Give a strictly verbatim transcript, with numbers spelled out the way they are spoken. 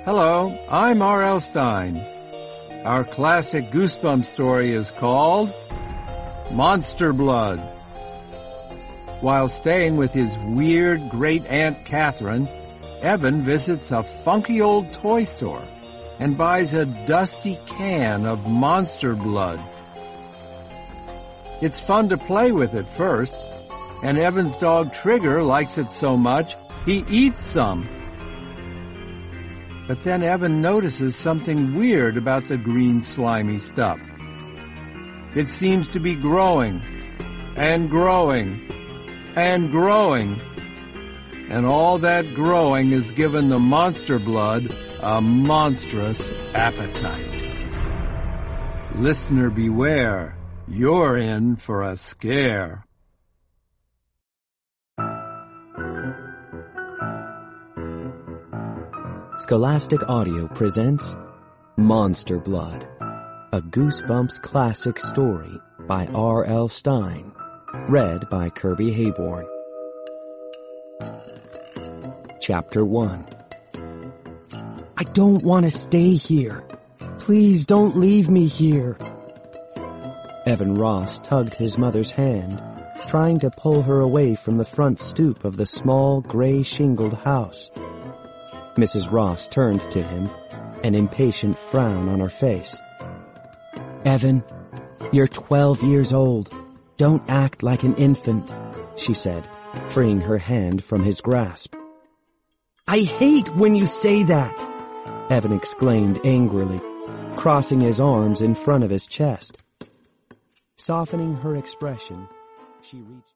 Hello, I'm R L. Stein. Our classic Goosebumps story is called Monster Blood. While staying with his weird great-aunt Catherine, Evan visits a funky old toy store and buys a dusty can of Monster Blood. It's fun to play with at first, and Evan's dog Trigger likes it so much he eats some. But then Evan notices something weird about the green slimy stuff. It seems to be growing, and growing, and growing. And all that growing has given the Monster Blood a monstrous appetite. Listener beware, you're in for a scare. Scholastic Audio presents Monster Blood, a Goosebumps classic story by R L. Stein, read by Kirby Hayborn. Chapter one. I don't want to stay here. Please don't leave me here. Evan Ross tugged his mother's hand, trying to pull her away from the front stoop of the small, gray-shingled house. Missus Ross turned to him, an impatient frown on her face. Evan, you're twelve years old. Don't act like an infant, she said, freeing her hand from his grasp. I hate when you say that, Evan exclaimed angrily, crossing his arms in front of his chest. Softening her expression, she reached